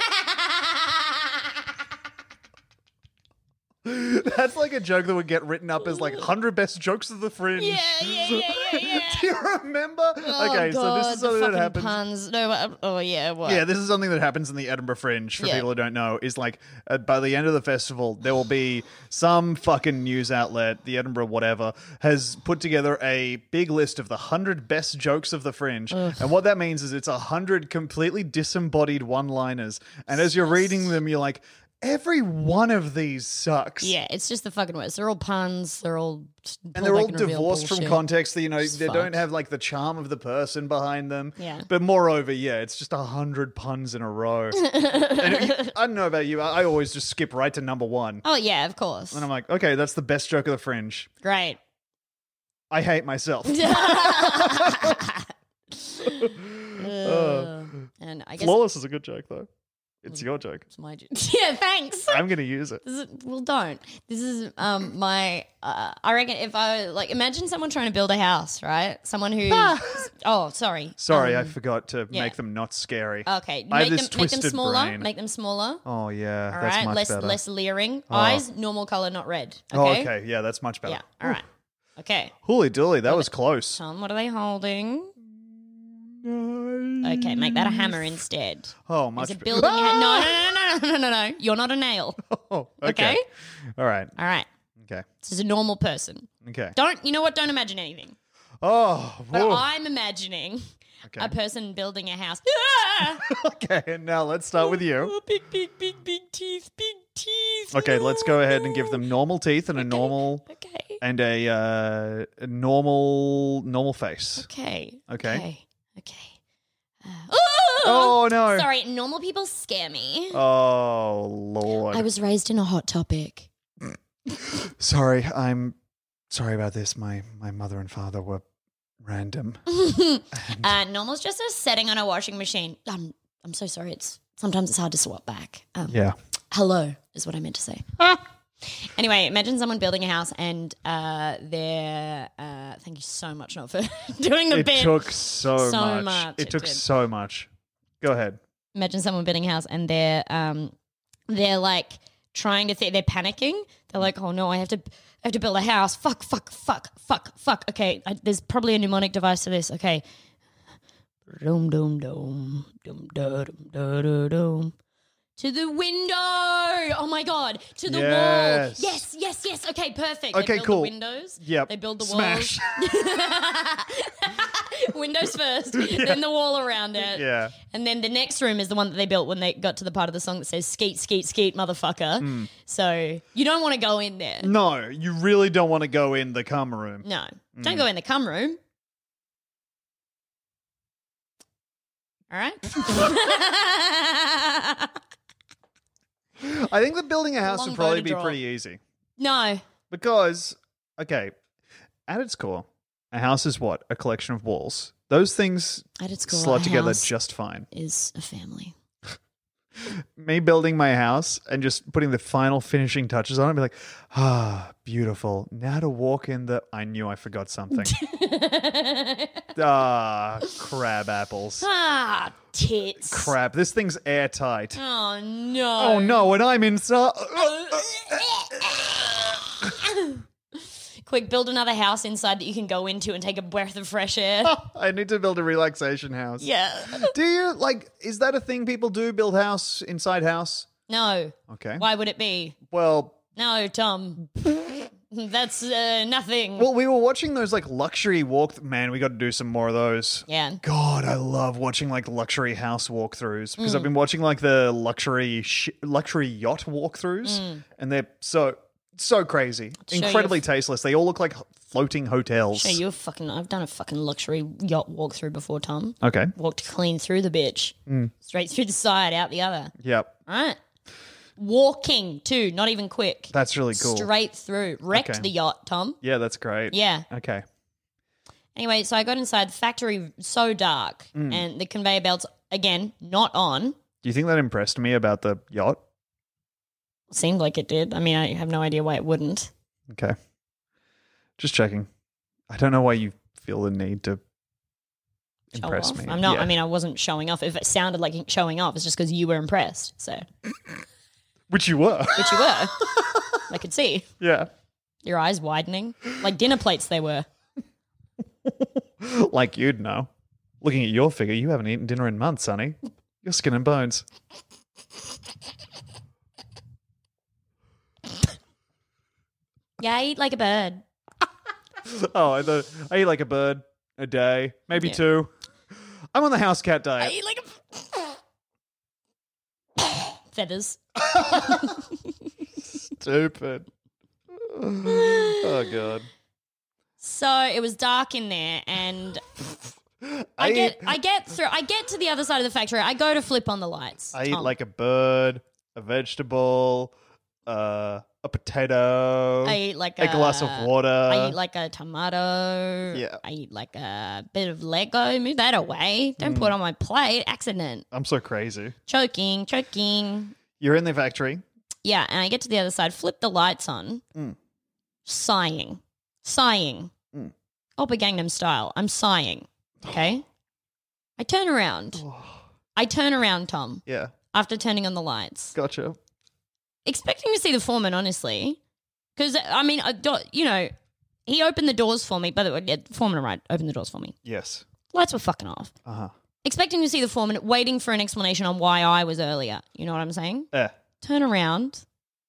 That's like a joke that would get written up as like one hundred best jokes of the Fringe. Yeah, yeah, yeah, yeah, yeah. Do you remember? Oh, okay, so God, this is the something that fucking happens. puns. No, uh, oh yeah, what? Yeah, this is something that happens in the Edinburgh Fringe for Yeah. people who don't know. Is like uh, by the end of the festival, there will be some fucking news outlet, the Edinburgh whatever, has put together a big list of the hundred best jokes of the Fringe, and what that means is it's a hundred completely disembodied one-liners, and as you're reading them, you're like, every one of these sucks. Yeah, it's just the fucking worst. They're all puns. They're all And they're all divorced from context. That, you know, It's they fucked. don't have like the charm of the person behind them. Yeah. But moreover, yeah, it's just a hundred puns in a row. And you- I don't know about you. I I always just skip right to number one, Oh yeah, of course. and I'm like, okay, that's the best joke of the Fringe. Great. I hate myself. Uh, and I guess Flawless is a good joke, though. It's your joke. it's my joke. Yeah, thanks. I'm going to use it. This is, well, don't. This is um my. Uh, I reckon if I like, imagine someone trying to build a house, right? Someone who. Oh, sorry. Sorry, I Um, forgot to yeah. make them not scary. Okay, I have make this them make them twisted smaller. brain. Make them smaller. Oh yeah, All that's right, much less better. less leering. Oh. Eyes normal color, not red. Oh, Okay. okay, yeah, that's much better. Yeah. All right. Okay. Holy dooly, that was close. Tom, what are they holding? Okay, make that a hammer instead. Oh, Is much it better. building? a ha- no, no, no, no, no, no, no. You're not a nail. Oh, Okay. okay. All right. All right. Okay. This is a normal person. Okay. Don't. You know what? Don't imagine anything. Oh, But whoa. I'm imagining Okay. a person building a house. Ah! Okay, and now let's start with you. Oh, big, big, big, big teeth, big teeth. Okay, let's go ahead and give them normal teeth and a normal Okay. and a, uh, a normal normal face. Okay. Okay. Okay. Okay. Uh, Oh no! Sorry, normal people scare me. Oh lord! I was raised in a hot topic. sorry. I'm sorry about this. My my mother and father were random. uh, normal's just a setting on a washing machine. I'm I'm so sorry. It's sometimes it's hard to swap back. Um, Yeah. Hello is what I meant to say. Anyway, imagine someone building a house and uh, they're. Uh, thank you so much, not for doing the It bit. took so, So much. much, It it took did. so much. Go ahead. Imagine someone building a house and they're um they're like trying to think they're panicking. They're like, oh no, I have to I have to build a house. Fuck, fuck, fuck, fuck, fuck. Okay, I, there's probably a mnemonic device to this. Okay. Dum dum dum dum dum dum dum dum. To the window. Oh my god. To the Yes. wall. Yes, yes, yes. Okay, perfect. Okay, they build cool. the windows. Yep. They build the Smash. walls. Windows first, then the wall around it. Yeah. And then the next room is the one that they built when they got to the part of the song that says skeet, skeet, skeet, motherfucker. Mm. So you don't want to go in there. No, you really don't want to go in the cum room. No. Don't go in the cum room. All right? I think that building a house Long would probably bow to be draw. pretty easy. No. Because, okay, at its core, a house is what? A collection of walls. Those things At its core, slot a together house just fine. is a family. Me building my house and just putting the final finishing touches on it, be like, ah, beautiful. Now to walk in the. I knew I forgot something. ah, crab apples. Ah, tits. Crap. This thing's airtight. Oh, no. Oh no, and I'm inside. Quick, build another house inside that you can go into and take a breath of fresh air. I need to build a relaxation house. Yeah. Do you like? Is that a thing people do? Build house inside house? No. Okay. Why would it be? Well, No, Tom. That's uh, nothing. well, we were watching those like luxury walk. Man, we got to do some more of those. yeah. God, I love watching like luxury house walkthroughs because I've Mm. been watching like the luxury sh- luxury yacht walkthroughs, and they're so so crazy, show you incredibly a f- tasteless. They all look like floating hotels. Show you a fucking. I've done a fucking luxury yacht walkthrough before, Tom. Okay. Walked clean through the bitch. Mm. Straight through the side, out the other. Yep. Right. Walking, too, not even quick. That's really cool. Straight through. Wrecked Okay. the yacht, Tom. Yeah, that's great. Yeah. Okay. Anyway, so I got inside the factory, so dark, Mm. and the conveyor belts, again, not on. Do you think that impressed me about the yacht? Seemed like it did. I mean, I have no idea why it wouldn't. Okay. Just checking. I don't know why you feel the need to Show impress off. me. I'm not. Yeah. I mean, I wasn't showing off. If it sounded like showing off, it's just because you were impressed. So, Which you were. which you were. I could see Yeah. your eyes widening, like dinner plates. They were. Like you'd know. Looking at your figure, you haven't eaten dinner in months, honey. You're skin and bones. Yeah, I eat like a bird. Oh, I thought I eat like a bird a day, maybe Yeah. two. I'm on the house cat I diet. eat like a feathers. Stupid. Oh god. So it was dark in there, and I eat- get I get through. I get to the other side of the factory. I go to flip on the lights. I eat Tom. like a bird, a vegetable, uh, a potato, I eat like a glass of water. I eat like a tomato. Yeah. I eat like a bit of Lego. Move that away. Don't Mm. put it on my plate. Accident. I'm so crazy. Choking, choking. You're in the factory. Yeah, and I get to the other side, flip the lights on, Mm. sighing, sighing. Mm. Oppa Gangnam style. I'm sighing. Okay. I turn around. I turn around, Tom, Yeah, after turning on the lights, gotcha. expecting to see the foreman, honestly. Because, I mean, I don't- you know, he opened the doors for me. By the way, yeah, the foreman, right, opened the doors for me. Yes. Lights were fucking off. Uh huh. Expecting to see the foreman, waiting for an explanation on why I was earlier. You know what I'm saying? Yeah. Turn around.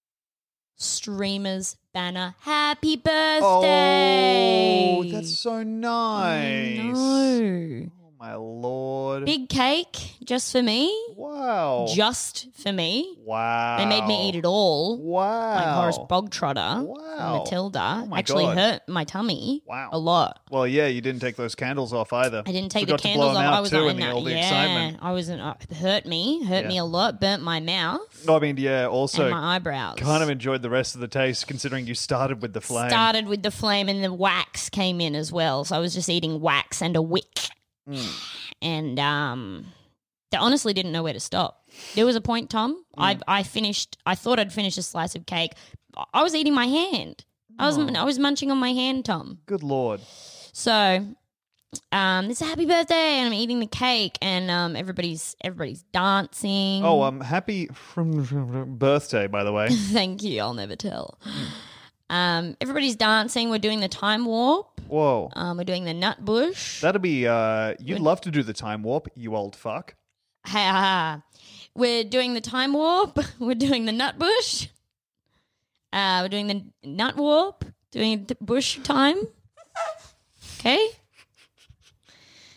Streamers, banner, happy birthday. Oh, that's so nice. No. Oh my lord. Big cake just for me. Wow. Just for me. Wow. They made me eat it all. Wow. Like Horace Bogtrotter Wow. and Matilda. Oh my actually God. hurt my tummy Wow. a lot. Well, yeah, you didn't take those candles off either. I didn't take Forgot the to blow candles them off. out I was too on in the, that. all the yeah, excitement. I was in, uh, hurt me, hurt Yeah. me a lot, burnt my mouth I mean, yeah, also and my eyebrows. kind of enjoyed the rest of the taste considering you started with the flame. Started with the flame and the wax came in as well. So I was just eating wax and a wick. Mm. And um, I honestly didn't know where to stop. There was a point, Tom. I I finished. I thought I'd finished a slice of cake. I was eating my hand. I was I was munching on my hand, Tom. Good lord. So, um, it's a happy birthday, and I'm eating the cake, and um, everybody's everybody's dancing. Oh, um, happy from birthday, by the way. Thank you. I'll never tell. Um, everybody's dancing. We're doing the time warp. Whoa. Um, we're doing the nut bush. That'd be, uh, you'd love to do the time warp, you old fuck. Ha ha ha. We're doing the time warp. We're doing the nut bush. Uh, we're doing the nut warp. Doing the bush time. Okay.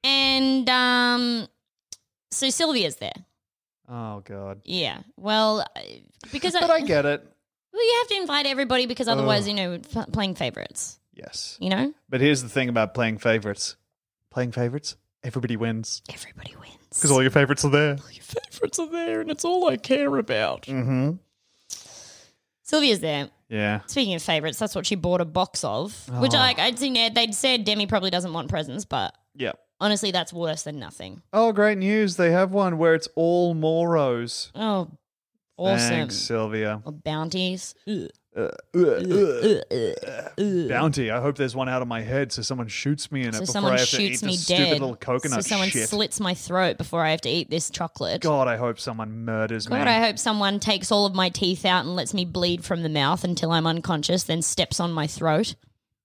And um, so Sylvia's there. Oh, God. Yeah. Well, uh, because But I get it. Well, you have to invite everybody because otherwise, Ugh. you know, f- playing favorites. Yes. You know, But here's the thing about playing favorites. Playing favorites, everybody wins. everybody wins. Because all your favorites are there. your favorites are there, and it's all I care about. Mm-hmm. Sylvia's there. Yeah. Speaking of favorites, that's what she bought a box of. Which, Oh. like, I'd seen they'd said Demi probably doesn't want presents, but Yeah. honestly, that's worse than nothing. Oh, great news. They have one where it's all Moros. Oh, awesome. Thanks, Sylvia. Or bounties. Ugh. Uh, uh, uh, Ugh. Bounty. I hope there's one out of my head so someone shoots me in it So before someone I have to shoots eat me this dead. stupid little coconut so someone shit. slits my throat before I have to eat this chocolate. God, I hope someone murders me. God, I hope someone takes all of my teeth out and lets me bleed from the mouth until I'm unconscious, then steps on my throat.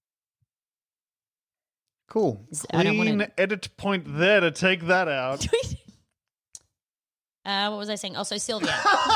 Cool. I don't Clean wanna- edit point there to take that out. uh, what was I saying? Also, Sylvia.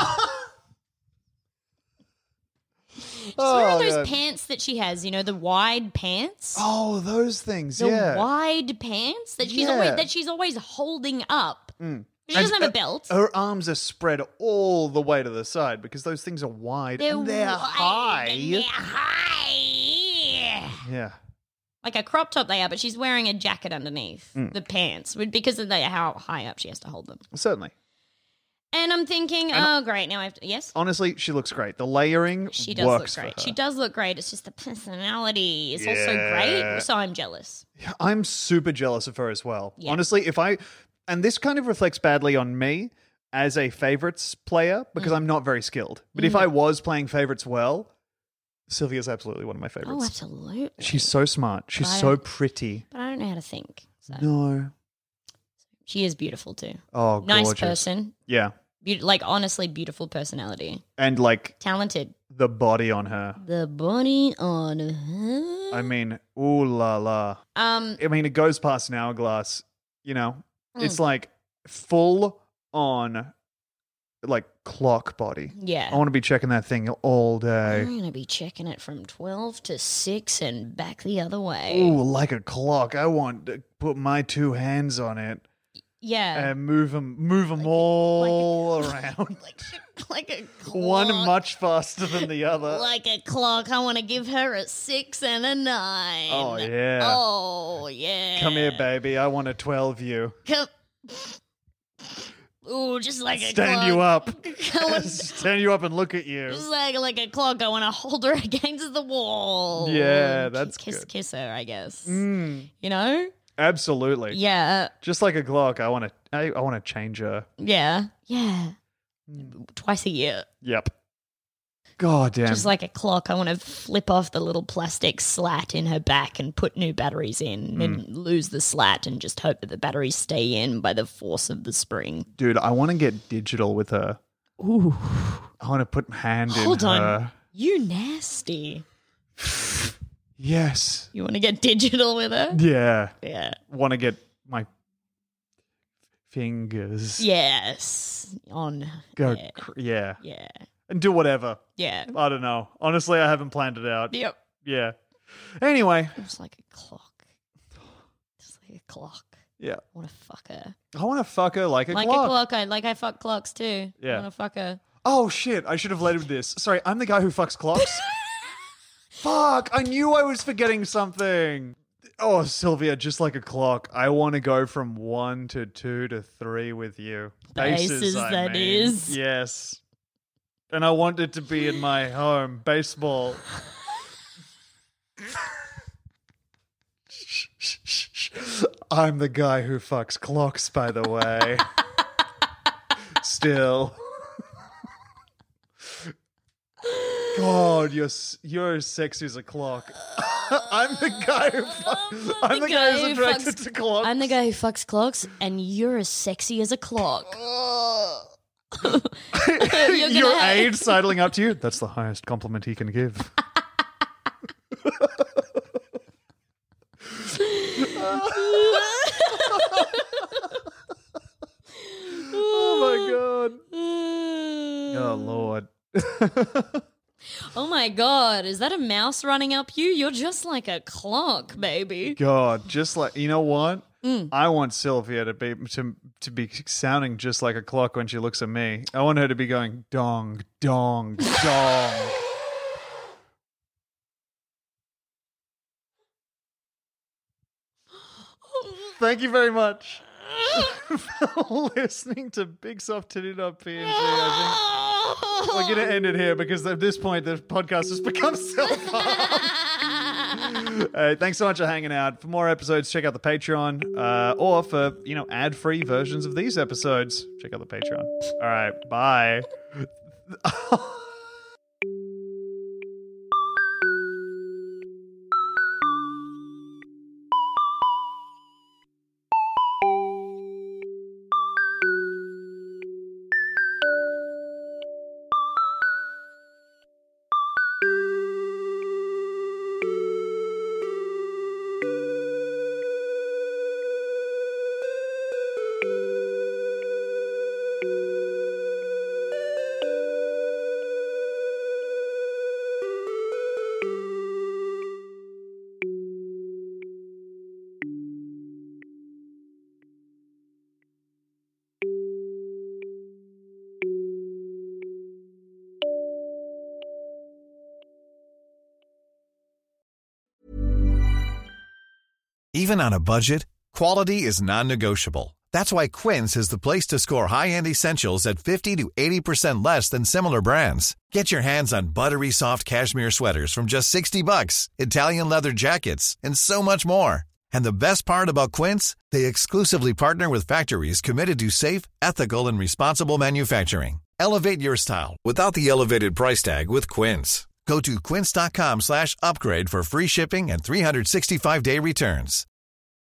She's Oh, wearing those God. pants that she has, you know, the wide pants. Oh, those things, the yeah. wide pants that she's Yeah. always that she's always holding up. Mm. She doesn't And, have a uh, belt. Her arms are spread all the way to the side because those things are wide They're and they're wide high. and they're high. Yeah. Like a crop top they are, but she's wearing a jacket underneath Mm. the pants because of the, how high up she has to hold them. Certainly. And I'm thinking, And- oh, great, now I have to, yes? Honestly, she looks great. The layering She does works look great. for her. She does look great. It's just the personality is also Yeah. great, so I'm jealous. I'm super jealous of her as well. Yeah. Honestly, if I, and this kind of reflects badly on me as a favorites player because Mm. I'm not very skilled. But if Mm. I was playing favorites well, Sylvia's absolutely one of my favorites. Oh, absolutely. She's so smart. She's But I so don't- pretty. But I don't know how to think. So. No. She is beautiful too. Oh, Nice gorgeous. person. Yeah. Be- like, honestly, beautiful personality. And like Talented. the body on her. The body on her. I mean, ooh la la. Um, I mean, it goes past an hourglass. You know, it's Mm. like full on, like clock body. Yeah. I want to be checking that thing all day. I'm going to be checking it from twelve to six and back the other way. Ooh, like a clock. I want to put my two hands on it Yeah. and move them, move them all around. like, like a clock. One much faster than the other. Like a clock. I want to give her a six and a nine. Oh, yeah. Oh, yeah. Come here, baby. I want to twelve you. Come. Ooh, just like a Stand clock. you up. I want- Stand you up and look at you. Just like like a clock, I want to hold her against the wall. Yeah, that's kiss, good. kiss her, I guess. Mm, You know? absolutely. Yeah, Just like a clock, I want to. I, I want to change her. yeah, yeah. Mm. Twice a year, Yep. God damn. just like a clock. I want to flip off the little plastic slat in her back and put new batteries in, Mm. and lose the slat and just hope that the batteries stay in by the force of the spring. Dude, I want to get digital with her. Ooh, I want to put hand hold in on, her. you nasty. Yes. You want to get digital with her? Yeah. Yeah. Want to get my fingers. Yes. On. Go. Yeah. Cr- yeah. Yeah. And do whatever. Yeah. I don't know. Honestly, I haven't planned it out. Yep. Yeah. Anyway. Just like a clock. Just like a clock. Yeah. I want to fuck her. I want to fuck her like a like clock. a clock. I like I fuck clocks too. Yeah. I want to fuck her. Oh shit! I should have led with this. Sorry, I'm the guy who fucks clocks. Fuck! I knew I was forgetting something. Oh, Sylvia, just like a clock, I want to go from one to two to three with you. Bases, I that mean. is. Yes. And I want it to be in my home. Baseball. I'm the guy who fucks clocks, by the way. Still. God, you're s- you're as sexy as a clock. I'm the guy who fuck, I'm the, guy, who's attracted fucks- to clocks. I'm the guy who fucks clocks, and you're as sexy as a clock. You're gonna Your have- aide sidling up to you. That's the highest compliment he can give. Oh my god. Oh lord. Oh my god, is that a mouse running up you? You're just like a clock, baby. God, just like, you know what? Mm. I want Sylvia to be to, to be sounding just like a clock when she looks at me. I want her to be going dong, dong, dong. Thank you very much for listening to Big Soft Titty Dot P N G. I think we're going to end it here because at this point the podcast has become self-harm. Uh, thanks so much for hanging out. For more episodes, check out the Patreon, uh, or for you know ad-free versions of these episodes, check out the Patreon. All right, bye. Even on a budget, quality is non-negotiable. That's why Quince is the place to score high-end essentials at fifty to eighty percent less than similar brands. Get your hands on buttery soft cashmere sweaters from just sixty bucks, Italian leather jackets, and so much more. And the best part about Quince, they exclusively partner with factories committed to safe, ethical, and responsible manufacturing. Elevate your style without the elevated price tag with Quince. Go to quince.com slash upgrade for free shipping and three sixty-five day returns.